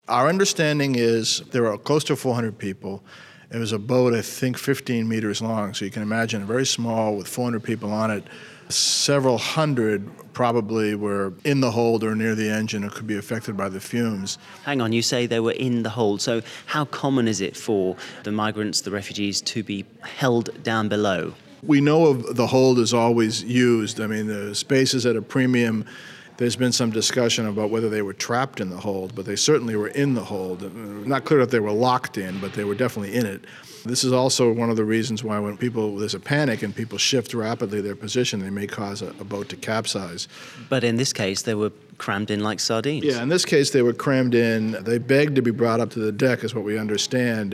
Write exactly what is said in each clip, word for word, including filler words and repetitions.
Our understanding is there are close to four hundred people. It was a boat, I think, fifteen meters long, so you can imagine very small with four hundred people on it. Several hundred probably were in the hold or near the engine or could be affected by the fumes. Hang on, you say they were in the hold. So how common is it for the migrants, the refugees, to be held down below? We know of the hold is always used. I mean, the space is at a premium. There's been some discussion about whether they were trapped in the hold, but they certainly were in the hold. Not clear if they were locked in, but they were definitely in it. This is also one of the reasons why when people, there's a panic and people shift rapidly their position, they may cause a, a boat to capsize. But in this case, they were crammed in like sardines. Yeah, in this case, they were crammed in. They begged to be brought up to the deck, is what we understand.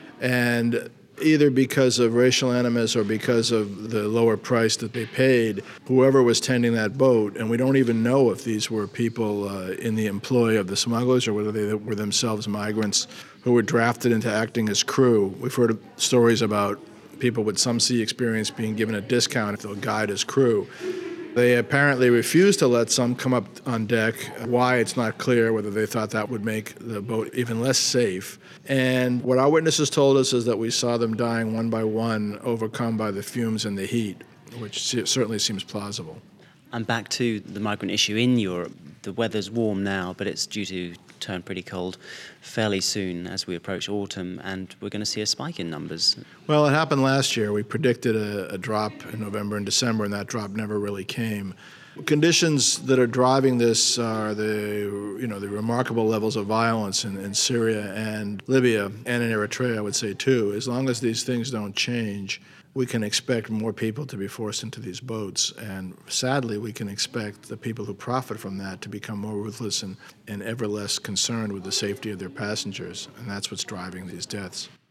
And either because of racial animus or because of the lower price that they paid, whoever was tending that boat, and we don't even know if these were people uh, in the employ of the smugglers or whether they were themselves migrants who were drafted into acting as crew. We've heard stories about people with some sea experience being given a discount if they'll guide as crew. They apparently refused to let some come up on deck. Why, it's not clear, whether they thought that would make the boat even less safe. And what our witnesses told us is that we saw them dying one by one, overcome by the fumes and the heat, which certainly seems plausible. And back to the migrant issue in Europe, the weather's warm now, but it's due to turn pretty cold fairly soon as we approach autumn, and we're going to see a spike in numbers. Well, it happened last year. We predicted a, a drop in November and December, and that drop never really came. Conditions that are driving this are the, you know, the remarkable levels of violence in, in Syria and Libya, and in Eritrea, I would say, too. As long as these things don't change, we can expect more people to be forced into these boats. And sadly, we can expect the people who profit from that to become more ruthless and, and ever less concerned with the safety of their passengers. And that's what's driving these deaths.